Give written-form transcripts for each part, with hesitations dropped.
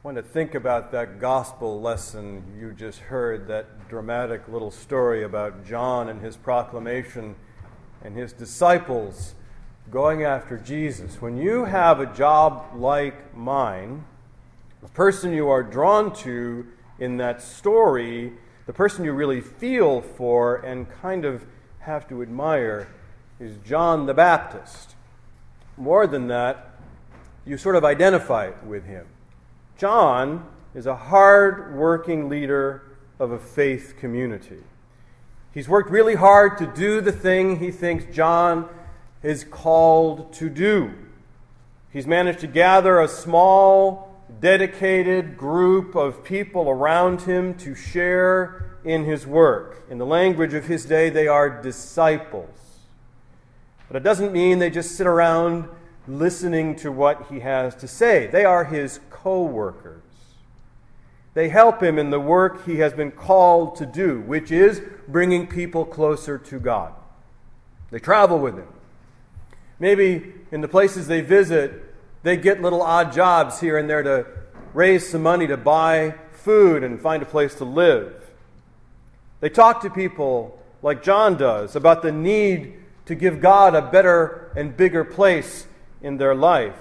I want to think about that gospel lesson you just heard, that dramatic little story about John and his proclamation and his disciples going after Jesus. When you have a job like mine, the person you are drawn to in that story, the person you really feel for and kind of have to admire, is John the Baptist. More than that, you sort of identify with him. John is a hard-working leader of a faith community. He's worked really hard to do the thing he thinks John is called to do. He's managed to gather a small, dedicated group of people around him to share in his work. In the language of his day, they are disciples. But it doesn't mean they just sit around listening to what he has to say. They are his co-workers. They help him in the work he has been called to do, which is bringing people closer to God. They travel with him. Maybe in the places they visit, they get little odd jobs here and there to raise some money to buy food and find a place to live. They talk to people like John does about the need to give God a better and bigger place in their life.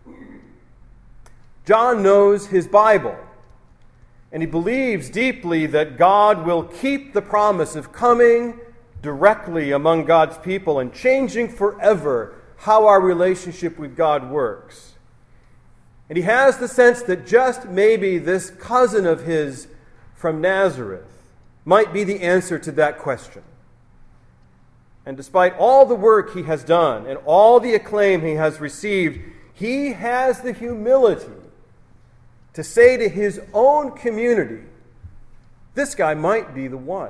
John knows his Bible, and he believes deeply that God will keep the promise of coming directly among God's people and changing forever how our relationship with God works. And he has the sense that just maybe this cousin of his from Nazareth might be the answer to that question. And despite all the work he has done and all the acclaim he has received, he has the humility to say to his own community, this guy might be the one.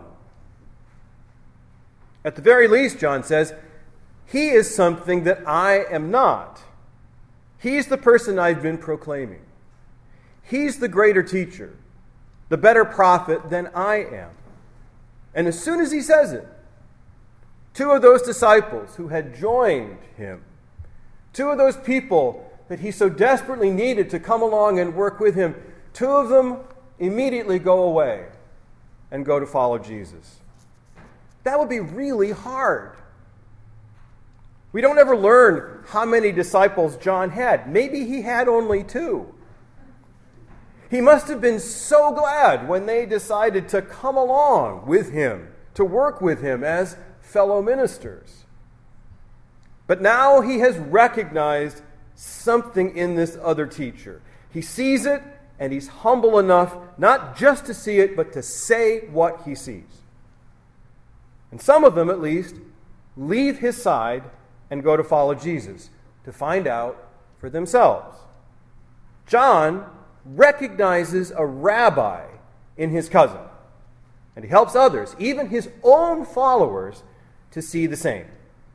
At the very least, John says, he is something that I am not. He's the person I've been proclaiming. He's the greater teacher, the better prophet than I am. And as soon as he says it, two of those disciples who had joined him, two of those people that he so desperately needed to come along and work with him, two of them immediately go away and go to follow Jesus. That would be really hard. We don't ever learn how many disciples John had. Maybe he had only two. He must have been so glad when they decided to come along with him, to work with him as fellow ministers. But now he has recognized something in this other teacher. He sees it, and he's humble enough not just to see it, but to say what he sees. And some of them, at least, leave his side and go to follow Jesus to find out for themselves. John recognizes a rabbi in his cousin, and he helps others, even his own followers, to see the same.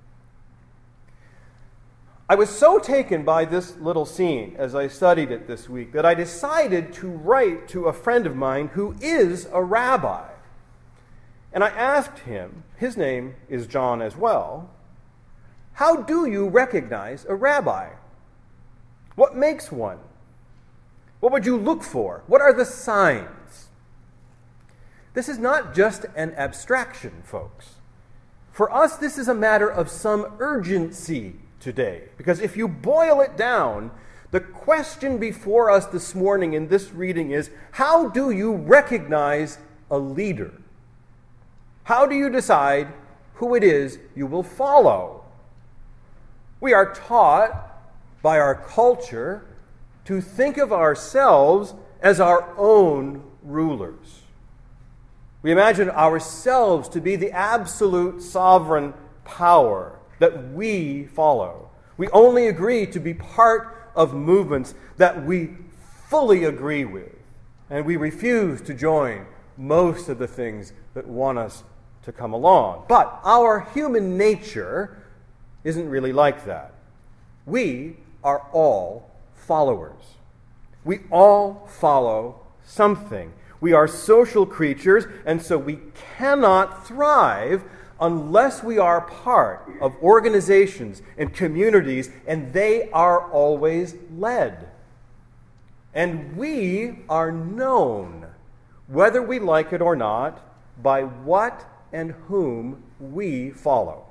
I was so taken by this little scene as I studied it this week that I decided to write to a friend of mine who is a rabbi. And I asked him, his name is John as well, how do you recognize a rabbi? What makes one? What would you look for? What are the signs? This is not just an abstraction, folks. For us, this is a matter of some urgency today. Because if you boil it down, the question before us this morning in this reading is, how do you recognize a leader? How do you decide who it is you will follow? We are taught by our culture to think of ourselves as our own rulers. We imagine ourselves to be the absolute sovereign power that we follow. We only agree to be part of movements that we fully agree with, and we refuse to join most of the things that want us to come along. But our human nature isn't really like that. We are all followers. We all follow something. We are social creatures, and so we cannot thrive unless we are part of organizations and communities, and they are always led. And we are known, whether we like it or not, by what and whom we follow.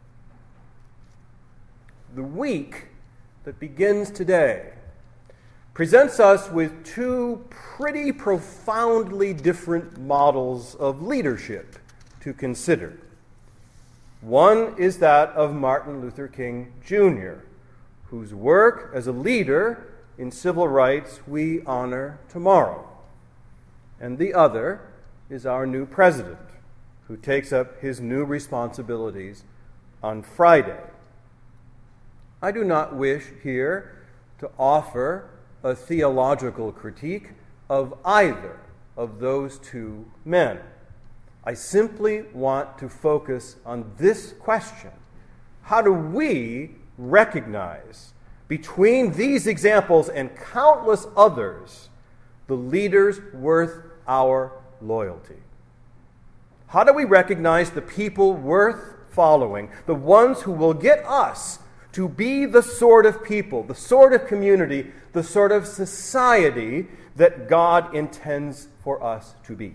The week that begins today presents us with two pretty profoundly different models of leadership to consider. One is that of Martin Luther King Jr., whose work as a leader in civil rights we honor tomorrow. And the other is our new president, who takes up his new responsibilities on Friday. I do not wish here to offer a theological critique of either of those two men. I simply want to focus on this question. How do we recognize, between these examples and countless others, the leaders worth our loyalty? How do we recognize the people worth following, the ones who will get us to be the sort of people, the sort of community, the sort of society that God intends for us to be?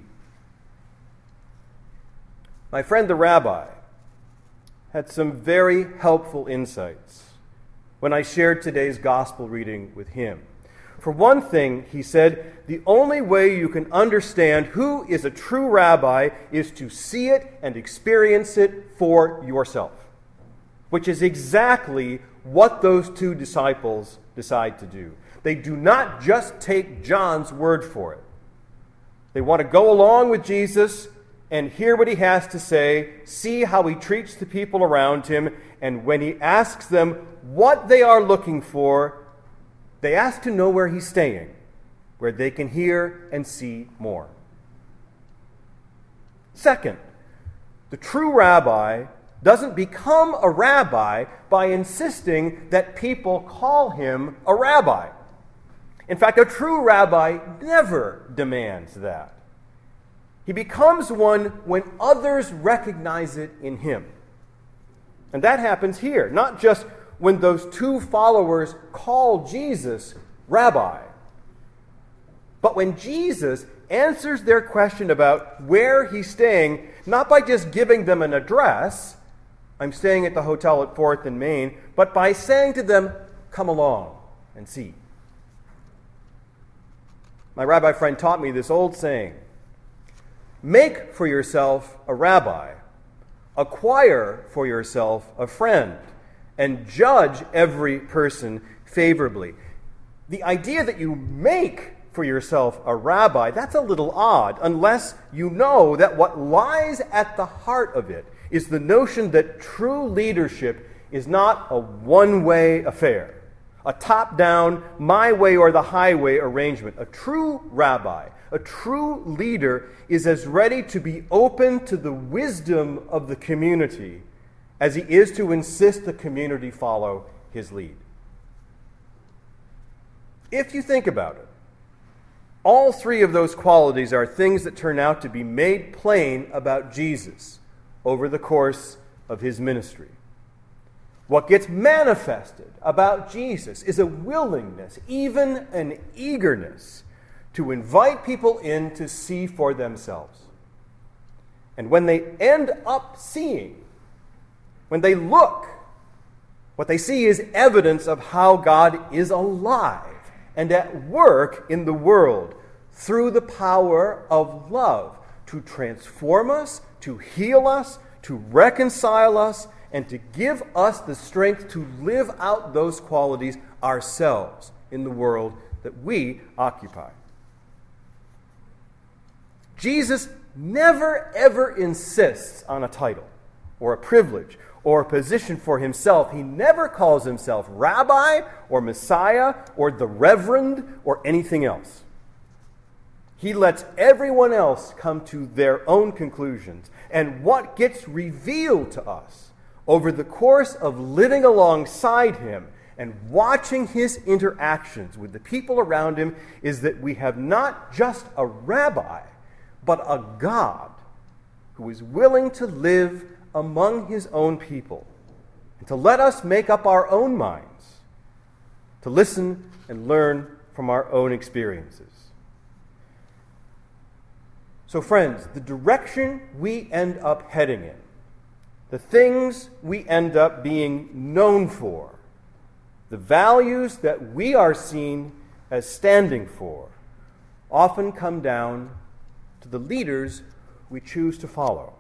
My friend the rabbi had some very helpful insights when I shared today's gospel reading with him. For one thing, he said, the only way you can understand who is a true rabbi is to see it and experience it for yourself, which is exactly what those two disciples decide to do. They do not just take John's word for it. They want to go along with Jesus and hear what he has to say, see how he treats the people around him, and when he asks them what they are looking for, they ask to know where he's staying, where they can hear and see more. Second, the true rabbi doesn't become a rabbi by insisting that people call him a rabbi. In fact, a true rabbi never demands that. He becomes one when others recognize it in him. And that happens here, not just when those two followers call Jesus rabbi, but when Jesus answers their question about where he's staying, not by just giving them an address, I'm staying at the hotel at 4th and Main, but by saying to them, come along and see. My rabbi friend taught me this old saying, make for yourself a rabbi, acquire for yourself a friend, and judge every person favorably. The idea that you make for yourself a rabbi, that's a little odd, unless you know that what lies at the heart of it is the notion that true leadership is not a one-way affair, a top-down, my way or the highway arrangement. A true rabbi, a true leader, is as ready to be open to the wisdom of the community as he is to insist the community follow his lead. If you think about it, all three of those qualities are things that turn out to be made plain about Jesus over the course of his ministry. What gets manifested about Jesus is a willingness, even an eagerness, to invite people in to see for themselves. And when they end up seeing, when they look, what they see is evidence of how God is alive and at work in the world through the power of love to transform us, to heal us, to reconcile us, and to give us the strength to live out those qualities ourselves in the world that we occupy. Jesus never, ever insists on a title or a privilege or a position for himself. He never calls himself rabbi or Messiah or the Reverend or anything else. He lets everyone else come to their own conclusions. And what gets revealed to us over the course of living alongside him and watching his interactions with the people around him is that we have not just a rabbi, but a God who is willing to live among his own people and to let us make up our own minds, to listen and learn from our own experiences. So friends, the direction we end up heading in, the things we end up being known for, the values that we are seen as standing for, often come down to the leaders we choose to follow.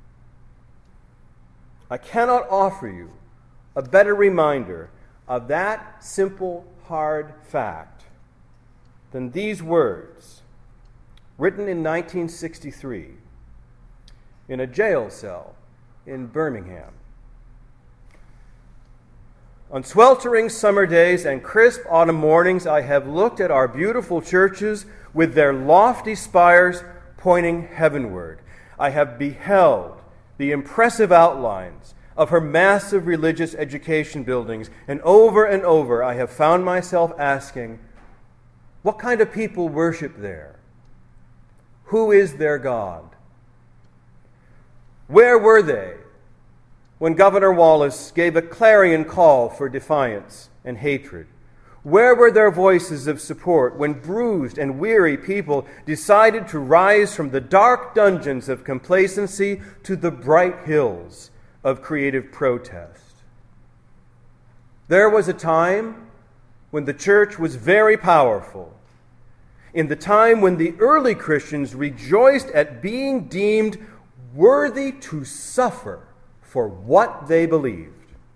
I cannot offer you a better reminder of that simple, hard fact than these words, written in 1963 in a jail cell in Birmingham. On sweltering summer days and crisp autumn mornings, I have looked at our beautiful churches with their lofty spires pointing heavenward. I have beheld the impressive outlines of her massive religious education buildings, and over I have found myself asking, what kind of people worship there? Who is their God? Where were they when Governor Wallace gave a clarion call for defiance and hatred? Where were their voices of support when bruised and weary people decided to rise from the dark dungeons of complacency to the bright hills of creative protest? There was a time when the church was very powerful, in the time when the early Christians rejoiced at being deemed worthy to suffer for what they believed.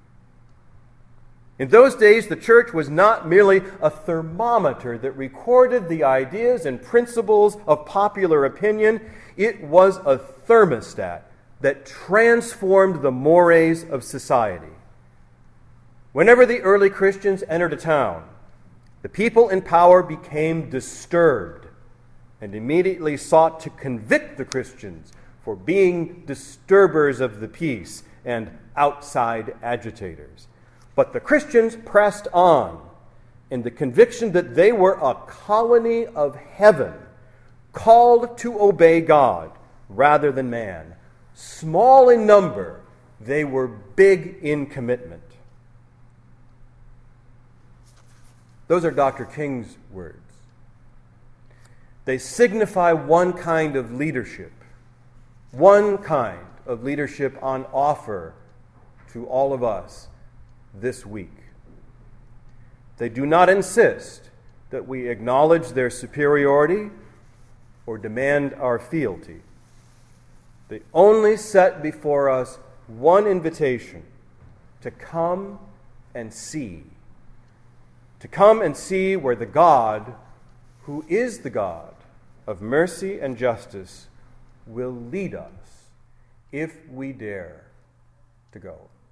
In those days, the church was not merely a thermometer that recorded the ideas and principles of popular opinion. It was a thermostat that transformed the mores of society. Whenever the early Christians entered a town, the people in power became disturbed and immediately sought to convict the Christians for being disturbers of the peace and outside agitators. But the Christians pressed on in the conviction that they were a colony of heaven, called to obey God rather than man. Small in number, they were big in commitment. Those are Dr. King's words. They signify one kind of leadership on offer to all of us this week. They do not insist that we acknowledge their superiority or demand our fealty. They only set before us one invitation: to come and see. To come and see where the God, who is the God of mercy and justice, will lead us if we dare to go.